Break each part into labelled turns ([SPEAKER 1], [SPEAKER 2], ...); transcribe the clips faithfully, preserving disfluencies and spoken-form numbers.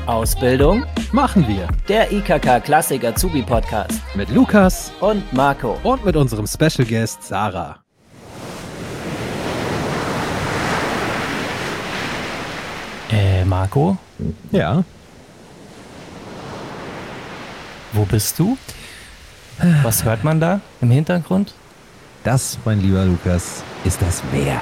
[SPEAKER 1] Ausbildung
[SPEAKER 2] machen wir.
[SPEAKER 1] Der I K K Klassik Azubi Podcast
[SPEAKER 2] Mit Lukas
[SPEAKER 1] und Marco.
[SPEAKER 2] Und mit unserem Special Guest Sarah.
[SPEAKER 3] Äh, Marco?
[SPEAKER 2] Ja?
[SPEAKER 3] Wo bist du? Was hört man da im Hintergrund?
[SPEAKER 2] Das, mein lieber Lukas, ist das Meer.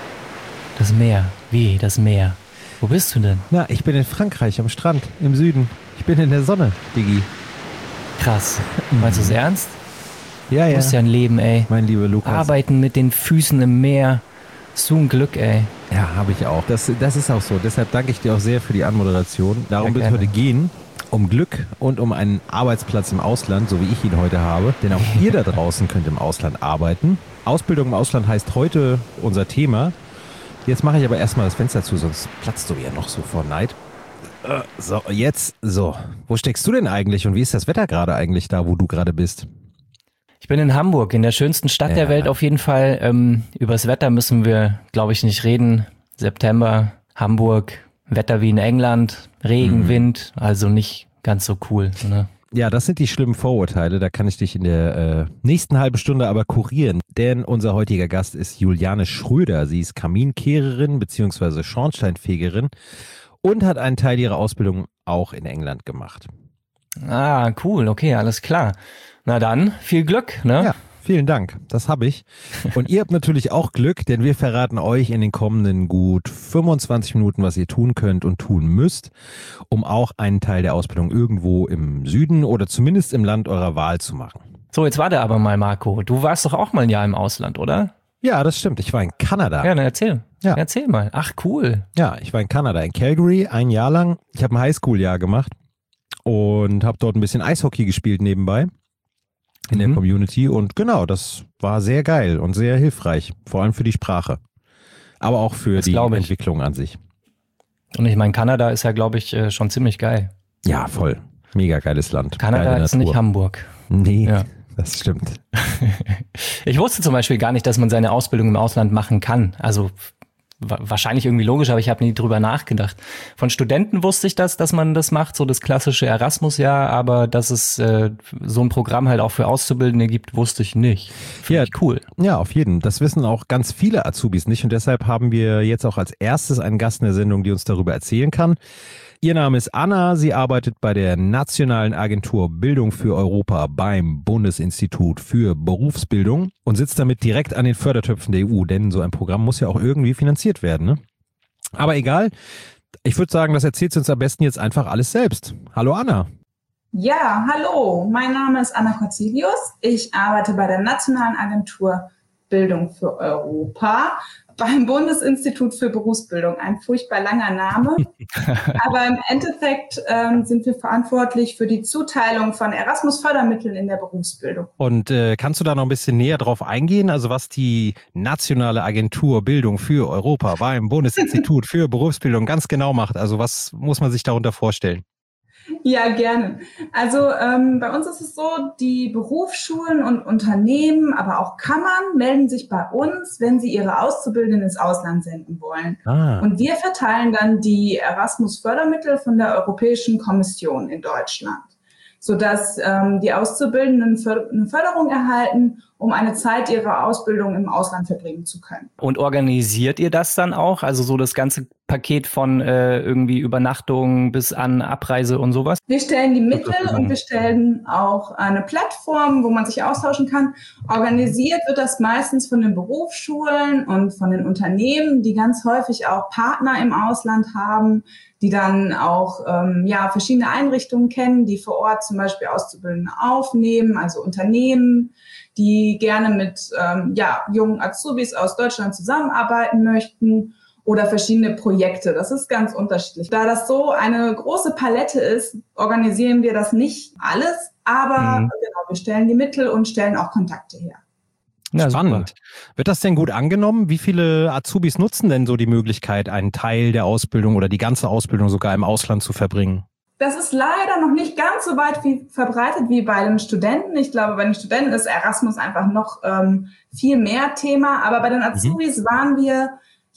[SPEAKER 3] Das Meer. Wie, das Meer? Wo bist du denn?
[SPEAKER 2] Na, ich bin in Frankreich am Strand, im Süden. Ich bin in der Sonne, Diggi.
[SPEAKER 3] Krass. Meinst du es ernst?
[SPEAKER 2] Ja, ja.
[SPEAKER 3] Du hast ja ein Leben, ey.
[SPEAKER 2] Mein lieber Lukas.
[SPEAKER 3] Arbeiten mit den Füßen im Meer. So ein Glück, ey.
[SPEAKER 2] Ja, habe ich auch. Das, das ist auch so. Deshalb danke ich dir auch sehr für die Anmoderation. Darum wird es heute gehen. Um Glück und um einen Arbeitsplatz im Ausland, so wie ich ihn heute habe. Denn auch ihr da draußen könnt im Ausland arbeiten. Ausbildung im Ausland heißt heute unser Thema. Jetzt mache ich aber erstmal das Fenster zu, sonst platzt du ja noch so vor Neid. Äh, so, jetzt, so. Wo steckst du denn eigentlich und wie ist das Wetter gerade eigentlich da, wo du gerade bist?
[SPEAKER 3] Ich bin in Hamburg, in der schönsten Stadt ja. der Welt auf jeden Fall. Ähm, über das Wetter müssen wir, glaube ich, nicht reden. September, Hamburg, Wetter wie in England, Regen, mhm. Wind, also nicht ganz so cool, ne?
[SPEAKER 2] Ja, das sind die schlimmen Vorurteile, da kann ich dich in der äh, nächsten halben Stunde aber kurieren, denn unser heutiger Gast ist Juliane Schröder. Sie ist Kaminkehrerin bzw. Schornsteinfegerin und hat einen Teil ihrer Ausbildung auch in England gemacht.
[SPEAKER 3] Ah, cool, okay, alles klar. Na dann, viel Glück, ne?
[SPEAKER 2] Ja, vielen Dank, das habe ich. Und ihr habt natürlich auch Glück, denn wir verraten euch in den kommenden gut fünfundzwanzig Minuten, was ihr tun könnt und tun müsst, um auch einen Teil der Ausbildung irgendwo im Süden oder zumindest im Land eurer Wahl zu machen.
[SPEAKER 3] So, jetzt warte aber mal, Marco. Du warst doch auch mal ein Jahr im Ausland, oder?
[SPEAKER 2] Ja, das stimmt. Ich war in Kanada.
[SPEAKER 3] Ja, dann erzähl.
[SPEAKER 2] Ja.
[SPEAKER 3] Erzähl mal. Ach, cool.
[SPEAKER 2] Ja, ich war in Kanada, in Calgary, ein Jahr lang. Ich habe ein Highschool-Jahr gemacht und habe dort ein bisschen Eishockey gespielt nebenbei. In der mhm. Community und genau, das war sehr geil und sehr hilfreich, vor allem für die Sprache, aber auch für das die Entwicklung an sich.
[SPEAKER 3] Und ich meine, Kanada ist ja, glaube ich, schon ziemlich geil.
[SPEAKER 2] Ja, voll. Mega geiles Land.
[SPEAKER 3] Kanada ist nicht Hamburg.
[SPEAKER 2] Nee, ja. Das stimmt.
[SPEAKER 3] Ich wusste zum Beispiel gar nicht, dass man seine Ausbildung im Ausland machen kann. Also wahrscheinlich irgendwie logisch, aber ich habe nie drüber nachgedacht. Von Studenten wusste ich das, dass man das macht, so das klassische Erasmus-Jahr, aber dass es äh, so ein Programm halt auch für Auszubildende gibt, wusste ich nicht. Finde
[SPEAKER 2] ja,
[SPEAKER 3] ich cool.
[SPEAKER 2] Ja, auf jeden. Das wissen auch ganz viele Azubis nicht und deshalb haben wir jetzt auch als erstes einen Gast in der Sendung, die uns darüber erzählen kann. Ihr Name ist Anna, sie arbeitet bei der Nationalen Agentur Bildung für Europa beim Bundesinstitut für Berufsbildung und sitzt damit direkt an den Fördertöpfen der E U, denn so ein Programm muss ja auch irgendwie finanziert werden, ne? Aber egal, ich würde sagen, das erzählt sie uns am besten jetzt einfach alles selbst. Hallo Anna.
[SPEAKER 4] Ja, hallo, mein Name ist Anna Corzilius, ich arbeite bei der Nationalen Agentur Bildung für Europa beim Bundesinstitut für Berufsbildung. Ein furchtbar langer Name, aber im Endeffekt ähm, sind wir verantwortlich für die Zuteilung von Erasmus-Fördermitteln in der Berufsbildung.
[SPEAKER 2] Und äh, kannst du da noch ein bisschen näher drauf eingehen, also was die Nationale Agentur Bildung für Europa beim Bundesinstitut für Berufsbildung ganz genau macht? Also was muss man sich darunter vorstellen?
[SPEAKER 4] Ja, gerne. Also ähm, bei uns ist es so, die Berufsschulen und Unternehmen, aber auch Kammern melden sich bei uns, wenn sie ihre Auszubildenden ins Ausland senden wollen. Ah. Und wir verteilen dann die Erasmus-Fördermittel von der Europäischen Kommission in Deutschland, sodass ähm, die Auszubildenden eine Förderung erhalten, um eine Zeit ihrer Ausbildung im Ausland verbringen zu können.
[SPEAKER 3] Und organisiert ihr das dann auch? Also so das ganze Paket von äh, irgendwie Übernachtung bis an Abreise und sowas?
[SPEAKER 4] Wir stellen die Mittel und wir stellen auch eine Plattform, wo man sich austauschen kann. Organisiert wird das meistens von den Berufsschulen und von den Unternehmen, die ganz häufig auch Partner im Ausland haben, die dann auch ähm, ja verschiedene Einrichtungen kennen, die vor Ort zum Beispiel Auszubildende aufnehmen, also Unternehmen, die gerne mit ähm, ja, jungen Azubis aus Deutschland zusammenarbeiten möchten oder verschiedene Projekte. Das ist ganz unterschiedlich. Da das so eine große Palette ist, organisieren wir das nicht alles, aber mhm. genau, wir stellen die Mittel und stellen auch Kontakte her.
[SPEAKER 2] Ja, spannend. Super. Wird das denn gut angenommen? Wie viele Azubis nutzen denn so die Möglichkeit, einen Teil der Ausbildung oder die ganze Ausbildung sogar im Ausland zu verbringen?
[SPEAKER 4] Das ist leider noch nicht ganz so weit wie verbreitet wie bei den Studenten. Ich glaube, bei den Studenten ist Erasmus einfach noch ähm, viel mehr Thema. Aber bei den Azubis mhm. waren wir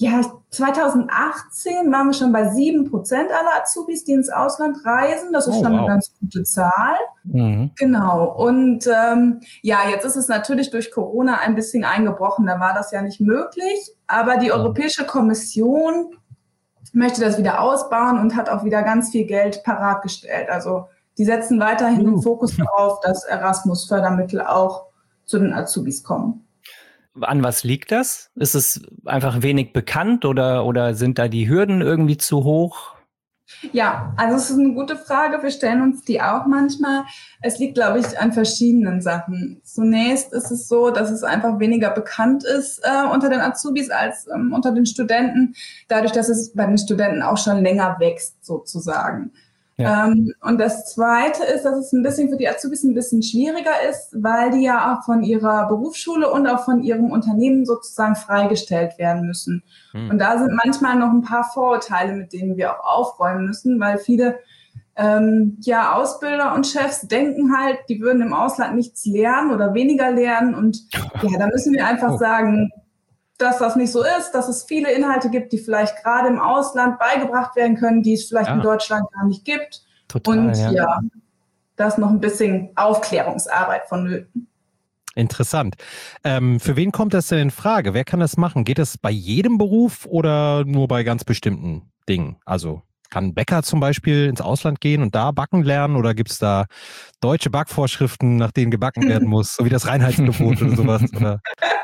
[SPEAKER 4] ja, zweitausendachtzehn waren wir schon bei sieben Prozent aller Azubis, die ins Ausland reisen. Das ist oh, schon wow. eine ganz gute Zahl. Mhm. Genau. Und ähm, ja, jetzt ist es natürlich durch Corona ein bisschen eingebrochen. Da war das ja nicht möglich. Aber die Europäische Kommission möchte das wieder ausbauen und hat auch wieder ganz viel Geld parat gestellt. Also die setzen weiterhin den Fokus darauf, dass Erasmus-Fördermittel auch zu den Azubis kommen.
[SPEAKER 3] An was liegt das? Ist es einfach wenig bekannt oder, oder sind da die Hürden irgendwie zu hoch?
[SPEAKER 4] Ja, also es ist eine gute Frage. Wir stellen uns die auch manchmal. Es liegt, glaube ich, an verschiedenen Sachen. Zunächst ist es so, dass es einfach weniger bekannt ist äh, unter den Azubis als ähm, unter den Studenten, dadurch, dass es bei den Studenten auch schon länger wächst, sozusagen. Ja. Ähm, und das Zweite ist, dass es ein bisschen für die Azubis ein bisschen schwieriger ist, weil die ja auch von ihrer Berufsschule und auch von ihrem Unternehmen sozusagen freigestellt werden müssen. Hm. Und da sind manchmal noch ein paar Vorurteile, mit denen wir auch aufräumen müssen, weil viele ähm, ja Ausbilder und Chefs denken halt, die würden im Ausland nichts lernen oder weniger lernen. Und ja, da müssen wir einfach oh. sagen, dass das nicht so ist, dass es viele Inhalte gibt, die vielleicht gerade im Ausland beigebracht werden können, die es vielleicht ja. in Deutschland gar nicht gibt.
[SPEAKER 3] Total,
[SPEAKER 4] und
[SPEAKER 3] ja,
[SPEAKER 4] ja, da ist noch ein bisschen Aufklärungsarbeit vonnöten.
[SPEAKER 2] Interessant. Ähm, für wen kommt das denn in Frage? Wer kann das machen? Geht das bei jedem Beruf oder nur bei ganz bestimmten Dingen? Also kann ein Bäcker zum Beispiel ins Ausland gehen und da backen lernen oder gibt es da deutsche Backvorschriften, nach denen gebacken werden muss, so wie das Reinheitsgebot oder sowas? Oder?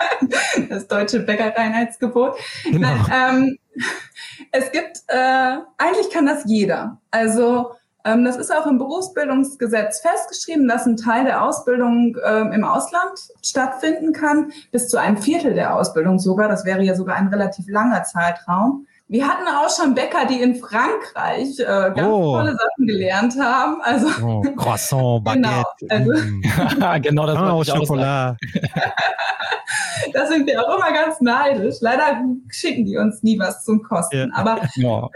[SPEAKER 4] Das deutsche Bäckerreinheitsgebot.
[SPEAKER 2] Genau.
[SPEAKER 4] Nein, ähm, es gibt, äh, eigentlich kann das jeder. Also ähm, das ist auch im Berufsbildungsgesetz festgeschrieben, dass ein Teil der Ausbildung ähm, im Ausland stattfinden kann, bis zu einem Viertel der Ausbildung sogar. Das wäre ja sogar ein relativ langer Zeitraum. Wir hatten auch schon Bäcker, die in Frankreich äh, ganz oh. tolle Sachen gelernt haben. Also
[SPEAKER 2] oh, Croissant, Baguette.
[SPEAKER 4] Genau, also,
[SPEAKER 3] mm. genau das
[SPEAKER 2] oh, Schokolade.
[SPEAKER 4] Da sind wir auch immer ganz neidisch. Leider schicken die uns nie was zum Kosten.
[SPEAKER 2] Ja.
[SPEAKER 4] Aber
[SPEAKER 3] ja.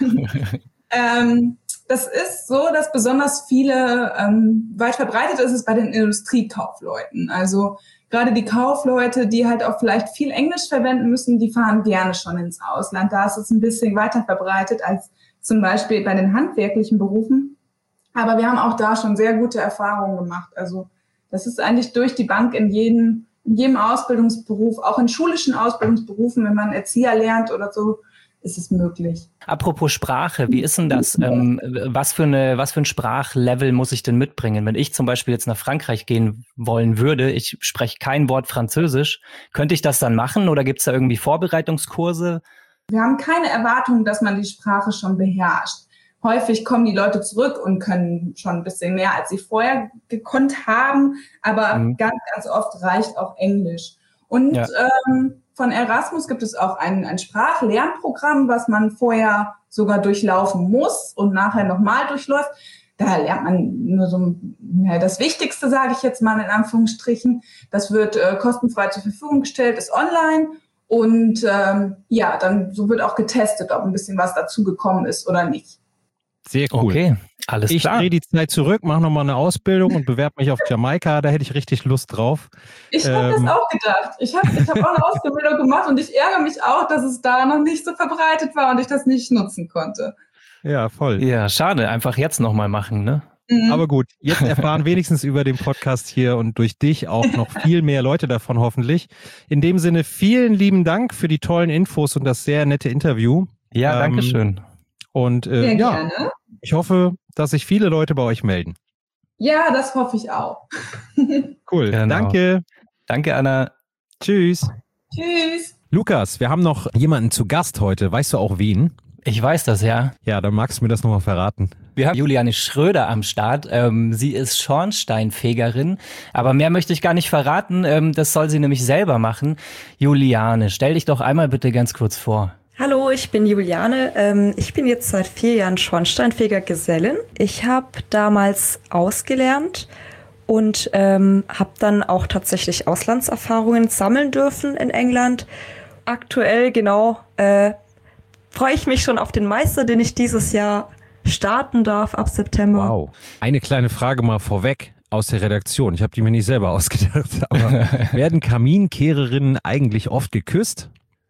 [SPEAKER 4] ähm, das ist so, dass besonders viele, ähm, weit verbreitet ist es bei den Industriekaufleuten. Also gerade die Kaufleute, die halt auch vielleicht viel Englisch verwenden müssen, die fahren gerne schon ins Ausland. Da ist es ein bisschen weiter verbreitet als zum Beispiel bei den handwerklichen Berufen. Aber wir haben auch da schon sehr gute Erfahrungen gemacht. Also das ist eigentlich durch die Bank in jedem, in jedem Ausbildungsberuf, auch in schulischen Ausbildungsberufen, wenn man Erzieher lernt oder so, ist es möglich.
[SPEAKER 3] Apropos Sprache, wie ist denn das? Ähm, was für eine, was für ein Sprachlevel muss ich denn mitbringen? Wenn ich zum Beispiel jetzt nach Frankreich gehen wollen würde, ich spreche kein Wort Französisch, könnte ich das dann machen oder gibt es da irgendwie Vorbereitungskurse?
[SPEAKER 4] Wir haben keine Erwartung, dass man die Sprache schon beherrscht. Häufig kommen die Leute zurück und können schon ein bisschen mehr, als sie vorher gekonnt haben, aber mhm. ganz, ganz oft reicht auch Englisch. Und ja. ähm, von Erasmus gibt es auch ein, ein Sprachlernprogramm, was man vorher sogar durchlaufen muss und nachher nochmal durchläuft. Da lernt man nur so ja, das Wichtigste, sage ich jetzt mal in Anführungsstrichen. Das wird äh, kostenfrei zur Verfügung gestellt, ist online. Und ähm, ja, dann so wird auch getestet, ob ein bisschen was dazugekommen ist oder nicht.
[SPEAKER 2] Sehr cool.
[SPEAKER 3] Okay, alles
[SPEAKER 2] ich
[SPEAKER 3] klar.
[SPEAKER 2] Ich drehe die Zeit zurück, mache nochmal eine Ausbildung und bewerbe mich auf Jamaika. Da hätte ich richtig Lust drauf.
[SPEAKER 4] Ich ähm, habe das auch gedacht. Ich habe ich hab auch eine Ausbildung gemacht und ich ärgere mich auch, dass es da noch nicht so verbreitet war und ich das nicht nutzen konnte.
[SPEAKER 2] Ja, voll.
[SPEAKER 3] Ja, schade. Einfach jetzt nochmal machen, ne?
[SPEAKER 4] Mhm.
[SPEAKER 2] Aber gut, jetzt erfahren wenigstens über den Podcast hier und durch dich auch noch viel mehr Leute davon hoffentlich. In dem Sinne, vielen lieben Dank für die tollen Infos und das sehr nette Interview.
[SPEAKER 3] Ja,
[SPEAKER 2] ähm,
[SPEAKER 3] danke schön.
[SPEAKER 2] Und äh,
[SPEAKER 4] Sehr
[SPEAKER 2] ja,
[SPEAKER 4] gerne.
[SPEAKER 2] Ich hoffe, dass sich viele Leute bei euch melden.
[SPEAKER 4] Ja, das hoffe ich auch.
[SPEAKER 2] Cool,
[SPEAKER 3] genau.
[SPEAKER 2] Danke.
[SPEAKER 3] Danke, Anna.
[SPEAKER 2] Tschüss.
[SPEAKER 4] Tschüss.
[SPEAKER 2] Lukas, wir haben noch jemanden zu Gast heute. Weißt du auch wen?
[SPEAKER 3] Ich weiß das, ja.
[SPEAKER 2] Ja, dann magst du mir das nochmal verraten.
[SPEAKER 3] Wir haben Juliane Schröder am Start. Ähm, sie ist Schornsteinfegerin, aber mehr möchte ich gar nicht verraten. Ähm, das soll sie nämlich selber machen. Juliane, stell dich doch einmal bitte ganz kurz vor.
[SPEAKER 5] Hallo, ich bin Juliane. Ähm, ich bin jetzt seit vier Jahren Schornsteinfeger-Gesellin. Ich habe damals ausgelernt und ähm, habe dann auch tatsächlich Auslandserfahrungen sammeln dürfen in England. Aktuell, genau, äh, freue ich mich schon auf den Meister, den ich dieses Jahr starten darf ab September.
[SPEAKER 2] Wow. Eine kleine Frage mal vorweg aus der Redaktion. Ich habe die mir nicht selber ausgedacht, aber werden Kaminkehrerinnen eigentlich oft geküsst?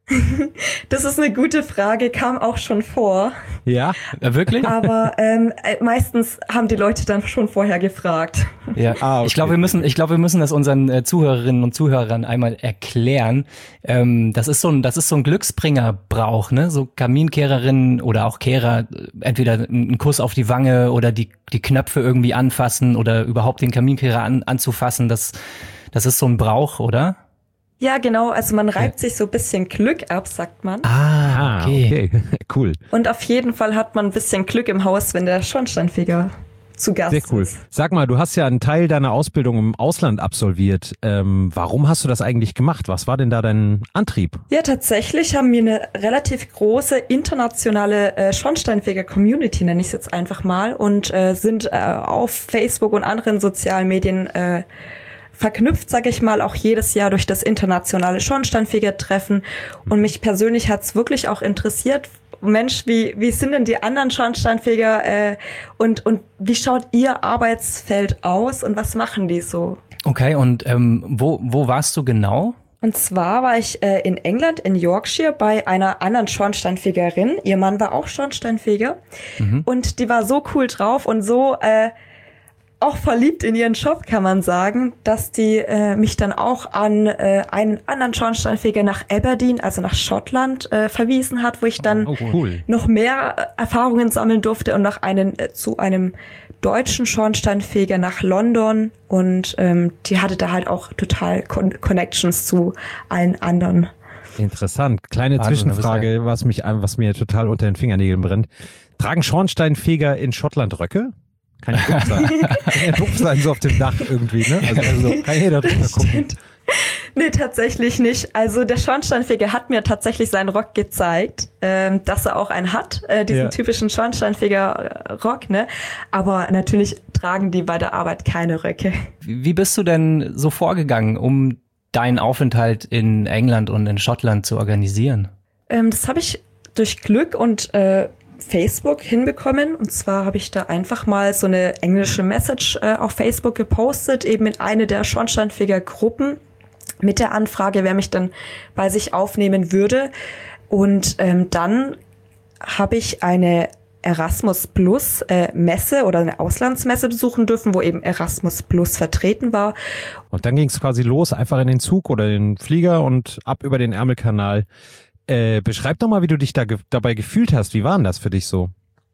[SPEAKER 5] Das ist eine gute Frage, kam auch schon vor.
[SPEAKER 2] Ja,
[SPEAKER 3] äh, wirklich?
[SPEAKER 5] Aber ähm, meistens haben die Leute dann schon vorher gefragt.
[SPEAKER 3] Ja, ah, okay. ich glaube, wir müssen, ich glaube, wir müssen das unseren äh, Zuhörerinnen und Zuhörern einmal erklären. Ähm, das ist so ein, das ist so ein Glücksbringerbrauch, ne? So Kaminkehrerinnen oder auch Kehrer, entweder einen Kuss auf die Wange oder die die Knöpfe irgendwie anfassen oder überhaupt den Kaminkehrer an, anzufassen. Das, das ist so ein Brauch, oder?
[SPEAKER 5] Ja, genau. Also man reibt sich so ein bisschen Glück ab, sagt man.
[SPEAKER 3] Ah, okay.
[SPEAKER 2] okay. Cool.
[SPEAKER 5] Und auf jeden Fall hat man ein bisschen Glück im Haus, wenn der Schornsteinfeger zu Gast
[SPEAKER 2] Sehr cool.
[SPEAKER 5] ist.
[SPEAKER 2] Sag mal, du hast ja einen Teil deiner Ausbildung im Ausland absolviert. Ähm, warum hast du das eigentlich gemacht? Was war denn da dein Antrieb?
[SPEAKER 5] Ja, tatsächlich haben wir eine relativ große internationale äh, Schornsteinfeger-Community, nenne ich es jetzt einfach mal, und äh, sind äh, auf Facebook und anderen sozialen Medien äh, verknüpft, sage ich mal, auch jedes Jahr durch das internationale Schornsteinfeger-Treffen. Und mich persönlich hat's wirklich auch interessiert, Mensch, wie wie sind denn die anderen Schornsteinfeger äh, und und wie schaut ihr Arbeitsfeld aus und was machen die so?
[SPEAKER 3] Okay, und ähm, wo wo warst du genau?
[SPEAKER 5] Und zwar war ich äh, in England, in Yorkshire, bei einer anderen Schornsteinfegerin. Ihr Mann war auch Schornsteinfeger. Mhm. Und die war so cool drauf und so äh, auch verliebt in ihren Job, kann man sagen, dass die äh, mich dann auch an äh, einen anderen Schornsteinfeger nach Aberdeen, also nach Schottland, äh, verwiesen hat, wo ich dann
[SPEAKER 2] oh, cool.
[SPEAKER 5] noch mehr äh, Erfahrungen sammeln durfte und nach einem, äh, zu einem deutschen Schornsteinfeger nach London. Und ähm, die hatte da halt auch total Con- Connections zu allen anderen.
[SPEAKER 2] Interessant. Kleine
[SPEAKER 3] Wahnsinn,
[SPEAKER 2] Zwischenfrage, was mich, was mir total unter den Fingernägeln brennt. Tragen Schornsteinfeger in Schottland Röcke? Kann ja doof sein. Kann ja doof sein, so auf dem Dach irgendwie, ne? Also, also kann jeder drüber gucken.
[SPEAKER 5] Nee, tatsächlich nicht. Also der Schornsteinfeger hat mir tatsächlich seinen Rock gezeigt, ähm, dass er auch einen hat, äh, diesen ja. typischen Schornsteinfeger-Rock, ne? Aber natürlich tragen die bei der Arbeit keine Röcke.
[SPEAKER 3] Wie bist du denn so vorgegangen, um deinen Aufenthalt in England und in Schottland zu organisieren?
[SPEAKER 5] Ähm, das habe ich durch Glück und äh, Facebook hinbekommen. Und zwar habe ich da einfach mal so eine englische Message äh, auf Facebook gepostet, eben in eine der Schornsteinfeger-Gruppen mit der Anfrage, wer mich dann bei sich aufnehmen würde. Und ähm, dann habe ich eine Erasmus Plus äh, Messe oder eine Auslandsmesse besuchen dürfen, wo eben Erasmus Plus vertreten war.
[SPEAKER 2] Und dann ging es quasi los, einfach in den Zug oder den Flieger und ab über den Ärmelkanal. Äh, beschreib doch mal, wie du dich da ge- dabei gefühlt hast. Wie war denn das für dich so?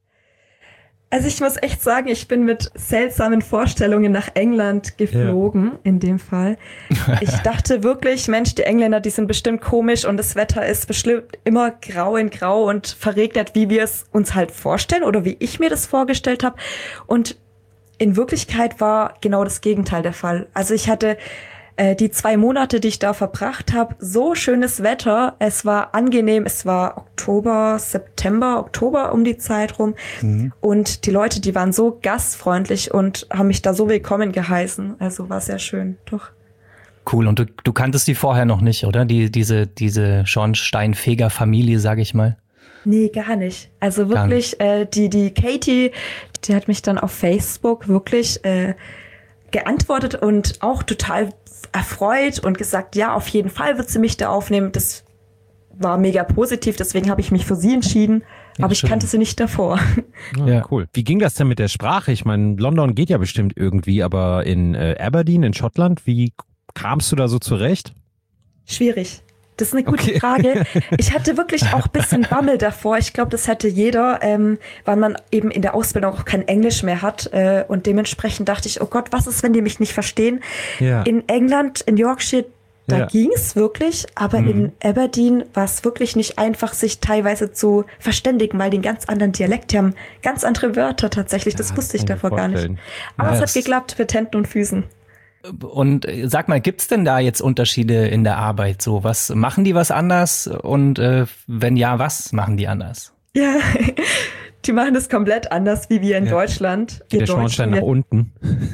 [SPEAKER 5] Also ich muss echt sagen, ich bin mit seltsamen Vorstellungen nach England geflogen, ja. in dem Fall. Ich dachte wirklich, Mensch, die Engländer, die sind bestimmt komisch und das Wetter ist bestimmt immer grau in grau und verregnet, wie wir es uns halt vorstellen oder wie ich mir das vorgestellt habe. Und in Wirklichkeit war genau das Gegenteil der Fall. Also ich hatte äh, die zwei Monate, die ich da verbracht habe, so schönes Wetter. Es war angenehm, es war Oktober, September, Oktober um die Zeit rum. Mhm. Und die Leute, die waren so gastfreundlich und haben mich da so willkommen geheißen. Also war sehr schön, doch.
[SPEAKER 3] Cool, und du, du kanntest die vorher noch nicht, oder? Die, diese, diese Schornsteinfeger-Familie, sag ich mal.
[SPEAKER 5] Nee, gar nicht. Also wirklich, nicht. Äh, die, die Katie, die hat mich dann auf Facebook wirklich äh, geantwortet und auch total erfreut und gesagt, ja, auf jeden Fall wird sie mich da aufnehmen. Das war mega positiv, deswegen habe ich mich für sie entschieden. Ja, aber ich schön. kannte sie nicht davor.
[SPEAKER 2] Ja, ja, cool. Wie ging das denn mit der Sprache? Ich meine, London geht ja bestimmt irgendwie, aber in äh, Aberdeen, in Schottland, wie kamst du da so zurecht?
[SPEAKER 5] Schwierig. Das ist eine gute
[SPEAKER 2] okay.
[SPEAKER 5] Frage. Ich hatte wirklich auch ein bisschen Bammel davor. Ich glaube, das hätte jeder, ähm, weil man eben in der Ausbildung auch kein Englisch mehr hat. Äh, und dementsprechend dachte ich, oh Gott, was ist, wenn die mich nicht verstehen? Ja. In England, in Yorkshire, da ja. ging es wirklich. Aber mhm. in Aberdeen war es wirklich nicht einfach, sich teilweise zu verständigen, weil die einen ganz anderen Dialekt, die haben ganz andere Wörter tatsächlich. Das ja, wusste ich davor gar nicht. Aber ja, es hat geklappt mit Händen und Füßen.
[SPEAKER 3] Und sag mal, gibt's denn da jetzt Unterschiede in der Arbeit? So, was machen die was anders? Und äh, wenn ja, was machen die anders?
[SPEAKER 5] Ja, die machen das komplett anders wie wir in ja. Deutschland.
[SPEAKER 2] Wir der Schornstein nach unten.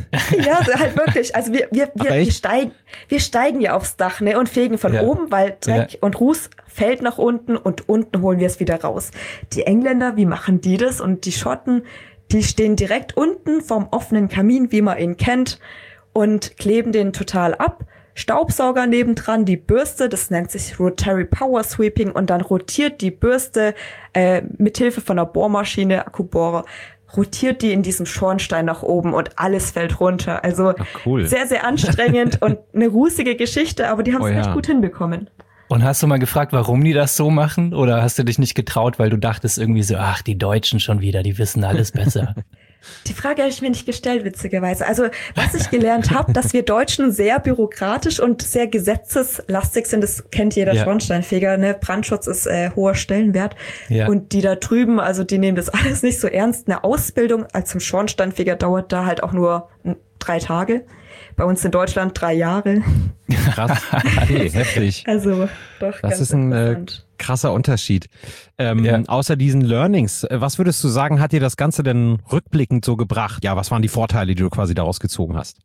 [SPEAKER 5] Ja, halt wirklich. Also wir wir wir, wir steigen wir steigen ja aufs Dach, ne, und fegen von ja. oben, weil Dreck ja. und Ruß fällt nach unten und unten holen wir es wieder raus. Die Engländer, wie machen die das? Und die Schotten, die stehen direkt unten vom offenen Kamin, wie man ihn kennt, und kleben den total ab, Staubsauger nebendran, die Bürste, das nennt sich Rotary Power Sweeping und dann rotiert die Bürste äh, mithilfe von einer Bohrmaschine, Akkubohrer, rotiert die in diesem Schornstein nach oben und alles fällt runter. Also
[SPEAKER 2] Ach, cool.
[SPEAKER 5] sehr, sehr anstrengend und eine rußige Geschichte, aber die haben es
[SPEAKER 2] Oh ja.
[SPEAKER 5] echt gut hinbekommen.
[SPEAKER 3] Und hast du mal gefragt, warum die das so machen? Oder hast du dich nicht getraut, weil du dachtest irgendwie so, ach, die Deutschen schon wieder, die wissen alles besser?
[SPEAKER 5] Die Frage habe ich mir nicht gestellt, witzigerweise. Also was ich gelernt habe, dass wir Deutschen sehr bürokratisch und sehr gesetzeslastig sind, das kennt jeder
[SPEAKER 3] Ja.
[SPEAKER 5] Schornsteinfeger, ne? Brandschutz ist äh, hoher Stellenwert.
[SPEAKER 3] Ja.
[SPEAKER 5] Und die da drüben, also die nehmen das alles nicht so ernst. Eine Ausbildung als zum Schornsteinfeger dauert da halt auch nur m, drei Tage. Bei uns in Deutschland drei Jahre.
[SPEAKER 2] Krass. Okay, heftig.
[SPEAKER 5] Also doch
[SPEAKER 2] Das
[SPEAKER 5] ganz
[SPEAKER 2] ist ein äh,
[SPEAKER 5] interessant.
[SPEAKER 2] krasser Unterschied. Ähm,
[SPEAKER 3] Ja.
[SPEAKER 2] Außer diesen Learnings, äh, was würdest du sagen, hat dir das Ganze denn rückblickend so gebracht? Ja, was waren die Vorteile, die du quasi daraus gezogen hast?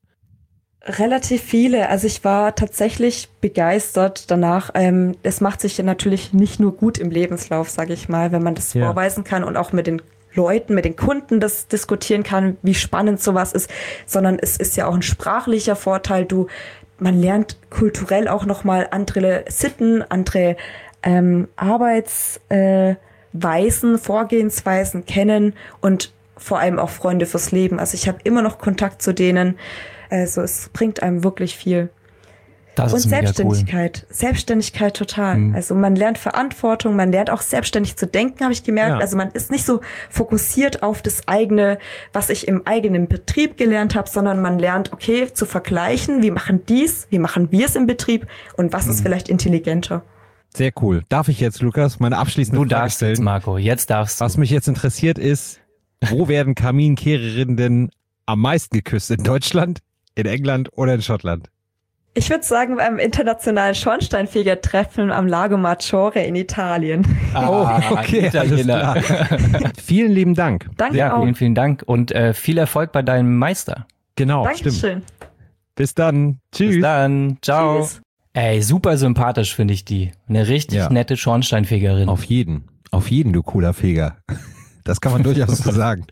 [SPEAKER 5] Relativ viele. Also ich war tatsächlich begeistert danach. Ähm, es macht sich ja natürlich nicht nur gut im Lebenslauf, sage ich mal, wenn man das
[SPEAKER 2] Ja.
[SPEAKER 5] vorweisen kann und auch mit den Leuten, mit den Kunden das diskutieren kann, wie spannend sowas ist, sondern es ist ja auch ein sprachlicher Vorteil. Du, man lernt kulturell auch nochmal andere Sitten, andere ähm, Arbeitsweisen, äh, Weisen, Vorgehensweisen kennen und vor allem auch Freunde fürs Leben. Also ich habe immer noch Kontakt zu denen. Also es bringt einem wirklich viel.
[SPEAKER 3] Das
[SPEAKER 5] Und
[SPEAKER 3] ist mega
[SPEAKER 5] Selbstständigkeit. Selbstständigkeit total.
[SPEAKER 3] Mhm.
[SPEAKER 5] Also man lernt Verantwortung, man lernt auch selbstständig zu denken, habe ich gemerkt.
[SPEAKER 2] Ja.
[SPEAKER 5] Also man ist nicht so fokussiert auf das eigene, was ich im eigenen Betrieb gelernt habe, sondern man lernt, okay, zu vergleichen, wie machen dies, wie machen wir es im Betrieb und was ist vielleicht intelligenter.
[SPEAKER 2] Sehr cool. Darf ich jetzt, Lukas, meine abschließende
[SPEAKER 3] Du
[SPEAKER 2] Frage
[SPEAKER 3] darfst
[SPEAKER 2] stellen?
[SPEAKER 3] jetzt, Marco. Jetzt darfst du.
[SPEAKER 2] Was mich jetzt interessiert ist, wo werden Kaminkehrerinnen denn am meisten geküsst? In Deutschland, in England oder in Schottland?
[SPEAKER 5] Ich würde sagen, beim internationalen Schornsteinfeger-Treffen am Lago Maggiore in Italien.
[SPEAKER 3] Ah,
[SPEAKER 2] Oh, okay,
[SPEAKER 3] Italiener.
[SPEAKER 2] alles klar. Vielen lieben Dank.
[SPEAKER 5] Danke
[SPEAKER 3] Ja,
[SPEAKER 5] auch.
[SPEAKER 3] vielen, vielen Dank und äh, viel Erfolg bei deinem Meister.
[SPEAKER 2] Genau, stimmt.
[SPEAKER 5] Dankeschön.
[SPEAKER 2] Bis dann. Tschüss.
[SPEAKER 3] Bis dann. Ciao.
[SPEAKER 5] Tschüss.
[SPEAKER 3] Ey, super sympathisch finde ich die. Eine richtig
[SPEAKER 2] Ja.
[SPEAKER 3] nette Schornsteinfegerin.
[SPEAKER 2] Auf jeden. Auf jeden, du cooler Feger. Das kann man durchaus so sagen.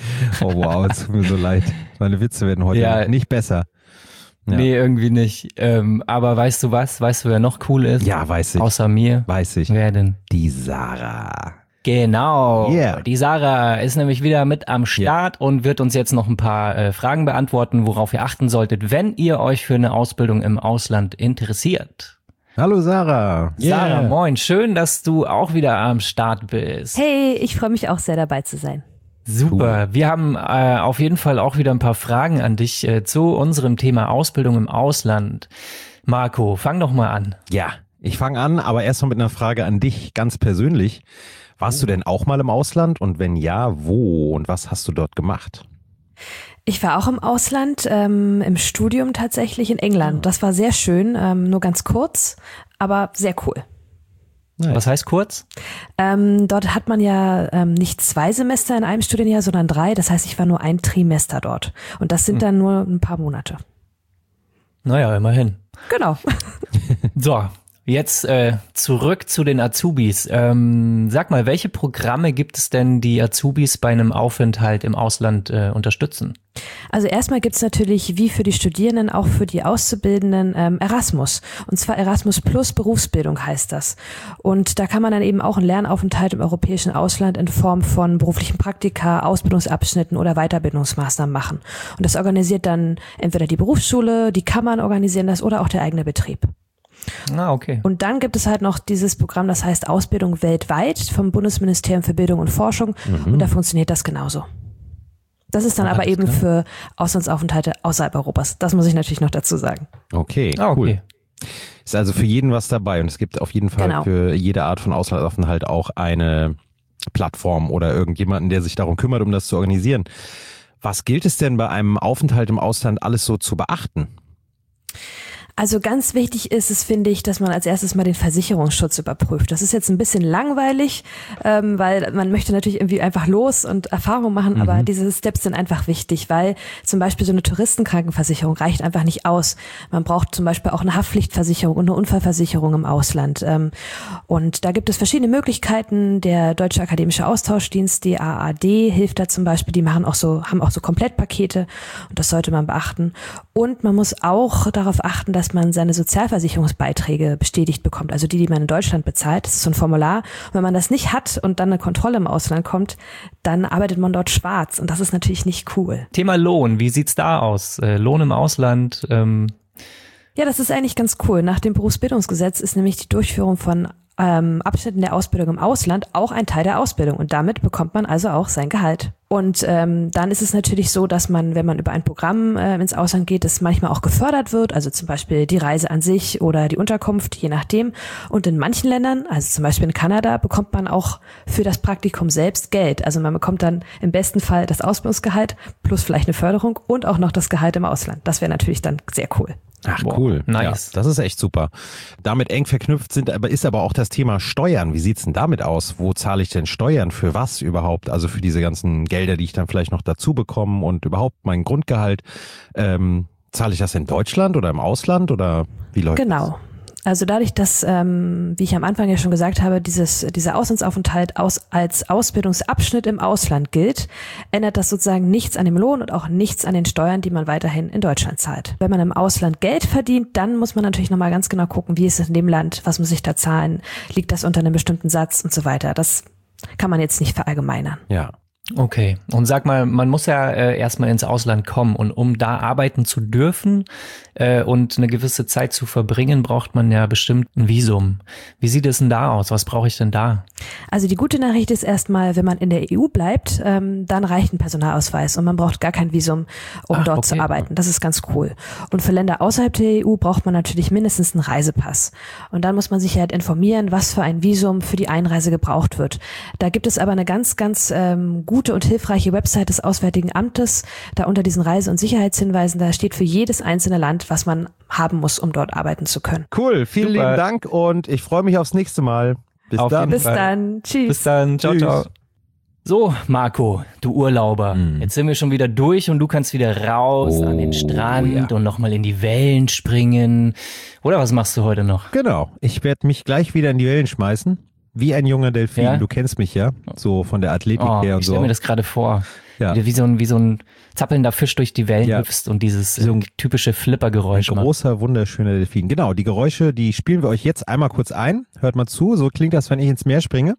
[SPEAKER 2] Oh wow, es tut mir so leid. Meine Witze werden heute
[SPEAKER 3] Ja.
[SPEAKER 2] nicht besser. Ja.
[SPEAKER 3] Nee, irgendwie nicht. Ähm, aber weißt du was? Weißt du, wer noch cool ist?
[SPEAKER 2] Ja, weiß ich.
[SPEAKER 3] Außer mir?
[SPEAKER 2] Weiß ich.
[SPEAKER 3] Wer denn?
[SPEAKER 2] Die Sarah.
[SPEAKER 3] Genau.
[SPEAKER 2] Yeah.
[SPEAKER 3] Die Sarah ist nämlich wieder mit am Start und wird uns jetzt noch ein paar äh, Fragen beantworten, worauf ihr achten solltet, wenn ihr euch für eine Ausbildung im Ausland interessiert.
[SPEAKER 2] Hallo Sarah.
[SPEAKER 3] Sarah, moin. Schön, dass du auch wieder am Start bist.
[SPEAKER 6] Hey, ich freue mich auch sehr dabei zu sein.
[SPEAKER 3] Super. Wir haben äh, auf jeden Fall auch wieder ein paar Fragen an dich äh, zu unserem Thema Ausbildung im Ausland. Marco, fang doch mal an.
[SPEAKER 2] Ja, ich fange an, aber erst mal mit einer Frage an dich ganz persönlich. Warst du denn auch mal im Ausland und wenn ja, wo und was hast du dort gemacht?
[SPEAKER 6] Ich war auch im Ausland, ähm, im Studium tatsächlich in England. Das war sehr schön, ähm, nur ganz kurz, aber sehr cool.
[SPEAKER 2] Nice.
[SPEAKER 3] Was heißt kurz?
[SPEAKER 6] Ähm, dort hat man ja ähm, nicht zwei Semester in einem Studienjahr, sondern drei. Das heißt, ich war nur ein Trimester dort. Und das sind dann nur ein paar Monate.
[SPEAKER 3] Naja, immerhin.
[SPEAKER 6] Genau.
[SPEAKER 3] So, jetzt äh, zurück zu den Azubis. Ähm, sag mal, welche Programme gibt es denn, die Azubis bei einem Aufenthalt im Ausland äh, unterstützen?
[SPEAKER 6] Also erstmal gibt's natürlich, wie für die Studierenden, auch für die Auszubildenden ähm, Erasmus. Und zwar Erasmus Plus Berufsbildung heißt das. Und da kann man dann eben auch einen Lernaufenthalt im europäischen Ausland in Form von beruflichen Praktika, Ausbildungsabschnitten oder Weiterbildungsmaßnahmen machen. Und das organisiert dann entweder die Berufsschule, die Kammern organisieren das oder auch der eigene Betrieb.
[SPEAKER 3] Ah, okay.
[SPEAKER 6] Und dann gibt es halt noch dieses Programm, das heißt Ausbildung weltweit vom Bundesministerium für Bildung und Forschung. Und da funktioniert das genauso. Das ist dann aber eben für Auslandsaufenthalte außerhalb Europas. Das muss ich natürlich noch dazu sagen.
[SPEAKER 2] Okay,
[SPEAKER 3] Ah, okay.
[SPEAKER 2] cool. Ist also für jeden was dabei und es gibt auf jeden Fall
[SPEAKER 6] Genau.
[SPEAKER 2] für jede Art von Auslandsaufenthalt auch eine Plattform oder irgendjemanden, der sich darum kümmert, um das zu organisieren. Was gilt es denn bei einem Aufenthalt im Ausland alles so zu beachten?
[SPEAKER 6] Also ganz wichtig ist es, finde ich, dass man als erstes mal den Versicherungsschutz überprüft. Das ist jetzt ein bisschen langweilig, ähm, weil man möchte natürlich irgendwie einfach los und Erfahrung machen, aber diese Steps sind einfach wichtig, weil zum Beispiel so eine Touristenkrankenversicherung reicht einfach nicht aus. Man braucht zum Beispiel auch eine Haftpflichtversicherung und eine Unfallversicherung im Ausland. Ähm, und da gibt es verschiedene Möglichkeiten. Der Deutsche Akademische Austauschdienst, die A A D, hilft da zum Beispiel. Die machen auch so, haben auch so Komplettpakete und das sollte man beachten. Und man muss auch darauf achten, dass man seine Sozialversicherungsbeiträge bestätigt bekommt, also die, die man in Deutschland bezahlt. Das ist so ein Formular. Und wenn man das nicht hat und dann eine Kontrolle im Ausland kommt, dann arbeitet man dort schwarz. Und das ist natürlich nicht cool.
[SPEAKER 3] Thema Lohn, wie sieht's da aus? Äh, Lohn im Ausland? Ähm
[SPEAKER 6] Ja, das ist eigentlich ganz cool. Nach dem Berufsbildungsgesetz ist nämlich die Durchführung von ähm, Abschnitten der Ausbildung im Ausland auch ein Teil der Ausbildung. Und damit bekommt man also auch sein Gehalt. Und ähm, dann ist es natürlich so, dass man, wenn man über ein Programm äh, ins Ausland geht, das manchmal auch gefördert wird, also zum Beispiel die Reise an sich oder die Unterkunft, je nachdem. Und in manchen Ländern, also zum Beispiel in Kanada, bekommt man auch für das Praktikum selbst Geld. Also man bekommt dann im besten Fall das Ausbildungsgehalt plus vielleicht eine Förderung und auch noch das Gehalt im Ausland. Das wäre natürlich dann sehr cool.
[SPEAKER 2] Ach,
[SPEAKER 3] wow,
[SPEAKER 2] cool.
[SPEAKER 3] Nice.
[SPEAKER 2] Ja, das ist echt super. Damit eng verknüpft sind, aber ist aber auch das Thema Steuern. Wie sieht's denn damit aus? Wo zahle ich denn Steuern? Für was überhaupt? Also für diese ganzen Gelder, die ich dann vielleicht noch dazu bekomme und überhaupt mein Grundgehalt. Ähm, zahle ich das in Deutschland oder im Ausland oder wie läuft das?
[SPEAKER 6] Genau. Also dadurch, dass, ähm, wie ich am Anfang ja schon gesagt habe, dieses, dieser Auslandsaufenthalt aus, als Ausbildungsabschnitt im Ausland gilt, ändert das sozusagen nichts an dem Lohn und auch nichts an den Steuern, die man weiterhin in Deutschland zahlt. Wenn man im Ausland Geld verdient, dann muss man natürlich nochmal ganz genau gucken, wie ist es in dem Land, was muss ich da zahlen, liegt das unter einem bestimmten Satz und so weiter. Das kann man jetzt nicht verallgemeinern.
[SPEAKER 2] Ja.
[SPEAKER 3] Okay, und sag mal, man muss ja äh, erstmal ins Ausland kommen und um da arbeiten zu dürfen äh, und eine gewisse Zeit zu verbringen, braucht man ja bestimmt ein Visum. Wie sieht es denn da aus? Was brauche ich denn da?
[SPEAKER 6] Also die gute Nachricht ist erstmal, wenn man in der E U bleibt, ähm, dann reicht ein Personalausweis und man braucht gar kein Visum, um
[SPEAKER 3] Ach,
[SPEAKER 6] dort
[SPEAKER 3] okay.
[SPEAKER 6] zu arbeiten. Das ist ganz cool. Und für Länder außerhalb der E U braucht man natürlich mindestens einen Reisepass. Und dann muss man sich halt informieren, was für ein Visum für die Einreise gebraucht wird. Da gibt es aber eine ganz, ganz ähm, gute und hilfreiche Website des Auswärtigen Amtes. Da unter diesen Reise- und Sicherheitshinweisen, da steht für jedes einzelne Land, was man haben muss, um dort arbeiten zu können.
[SPEAKER 2] Cool, vielen
[SPEAKER 3] Super.
[SPEAKER 2] lieben Dank und ich freue mich aufs nächste Mal. Bis
[SPEAKER 3] Auf
[SPEAKER 2] dann.
[SPEAKER 3] jeden
[SPEAKER 6] Bis
[SPEAKER 3] Fall.
[SPEAKER 6] dann. Tschüss.
[SPEAKER 3] Bis dann. Ciao,
[SPEAKER 2] Tschüss.
[SPEAKER 3] ciao. So, Marco, du Urlauber.
[SPEAKER 2] Mhm.
[SPEAKER 3] Jetzt sind wir schon wieder durch und du kannst wieder raus
[SPEAKER 2] Oh,
[SPEAKER 3] an den Strand
[SPEAKER 2] ja.
[SPEAKER 3] und nochmal in die Wellen springen. Oder was machst du heute noch?
[SPEAKER 2] Genau, ich werde mich gleich wieder in die Wellen schmeißen. Wie ein junger Delfin.
[SPEAKER 3] Ja?
[SPEAKER 2] Du kennst mich ja, so von der Athletik
[SPEAKER 3] Oh,
[SPEAKER 2] her und
[SPEAKER 3] ich
[SPEAKER 2] so.
[SPEAKER 3] stelle mir das gerade vor.
[SPEAKER 2] Ja.
[SPEAKER 3] Wie, du wie, so ein, wie so ein zappelnder Fisch durch die Wellen
[SPEAKER 2] Ja.
[SPEAKER 3] hüpfst und dieses
[SPEAKER 2] So ein-
[SPEAKER 3] äh, typische Flippergeräusch
[SPEAKER 2] Ein
[SPEAKER 3] macht.
[SPEAKER 2] großer, wunderschöner Delfin. Genau, die Geräusche, die spielen wir euch jetzt einmal kurz ein. Hört mal zu, so klingt das, wenn ich ins Meer springe.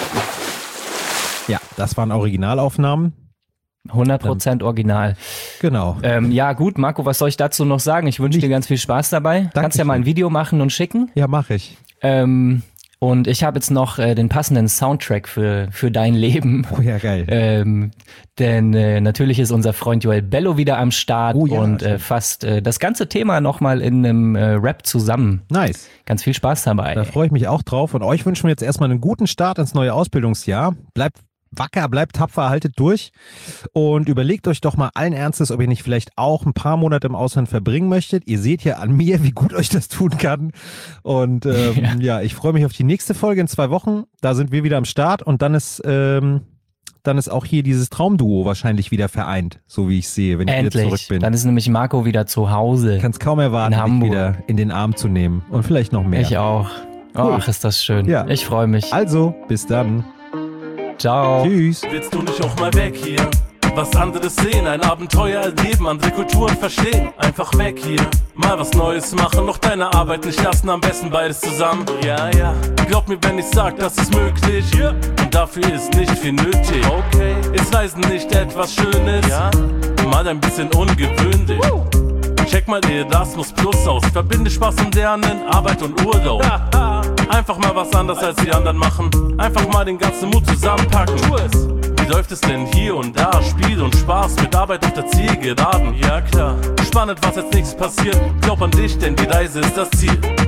[SPEAKER 2] Ja, das waren Originalaufnahmen.
[SPEAKER 3] hundert Prozent original.
[SPEAKER 2] Genau.
[SPEAKER 3] Ähm, ja gut, Marco, was soll ich dazu noch sagen? Ich wünsche dir ganz viel Spaß dabei. Kannst ja mal ein Video machen und schicken.
[SPEAKER 2] Ja, mache ich.
[SPEAKER 3] Ähm, und ich habe jetzt noch äh, den passenden Soundtrack für, für dein Leben.
[SPEAKER 2] Oh ja, geil.
[SPEAKER 3] Ähm, denn äh, natürlich ist unser Freund Joel Bello wieder am Start
[SPEAKER 2] Oh ja,
[SPEAKER 3] und äh,
[SPEAKER 2] stimmt.
[SPEAKER 3] fasst äh, das ganze Thema nochmal in einem äh, Rap zusammen.
[SPEAKER 2] Nice.
[SPEAKER 3] Ganz viel Spaß dabei.
[SPEAKER 2] Da freue ich mich auch drauf. Und euch wünschen wir jetzt erstmal einen guten Start ins neue Ausbildungsjahr. Bleibt wacker, bleibt tapfer, haltet durch und überlegt euch doch mal allen Ernstes, ob ihr nicht vielleicht auch ein paar Monate im Ausland verbringen möchtet. Ihr seht ja an mir, wie gut euch das tun kann. Und ähm, ja. ja, ich freue mich auf die nächste Folge in zwei Wochen. Da sind wir wieder am Start und dann ist ähm, dann ist auch hier dieses Traumduo wahrscheinlich wieder vereint, so wie ich sehe, wenn ich wieder zurück
[SPEAKER 3] Endlich.
[SPEAKER 2] bin.
[SPEAKER 3] Dann ist nämlich Marco wieder zu Hause.
[SPEAKER 2] Ich kann es kaum erwarten,
[SPEAKER 3] in
[SPEAKER 2] mich
[SPEAKER 3] Hamburg.
[SPEAKER 2] wieder in den Arm zu nehmen und vielleicht noch mehr.
[SPEAKER 3] Ich auch.
[SPEAKER 2] Cool.
[SPEAKER 3] Ach, ist das schön.
[SPEAKER 2] Ja.
[SPEAKER 3] Ich freue mich.
[SPEAKER 2] Also, bis dann.
[SPEAKER 3] Ciao.
[SPEAKER 2] Tschüss.
[SPEAKER 7] Willst du nicht auch mal weg hier? Was anderes sehen, ein Abenteuer erleben, andere Kulturen verstehen. Einfach weg hier, mal was Neues machen, noch deine Arbeit nicht lassen, am besten beides zusammen. Ja, ja, glaub mir, wenn ich sag, das ist möglich. Yeah. Und dafür ist nicht viel nötig. Okay, ist Reisen nicht etwas Schönes? Ja, mal ein bisschen ungewöhnlich. Woo. Check mal die Erasmus Plus aus, verbinde Spaß und Lernen, Arbeit und Urlaub. Einfach mal was anders als die anderen machen, einfach mal den ganzen Mut zusammenpacken. Tu es. Wie läuft es denn hier und da? Spiel und Spaß mit Arbeit auf der Zielgeraden. Ja klar, spannend, was als nächstes passiert. Glaub an dich, denn die Reise ist das Ziel.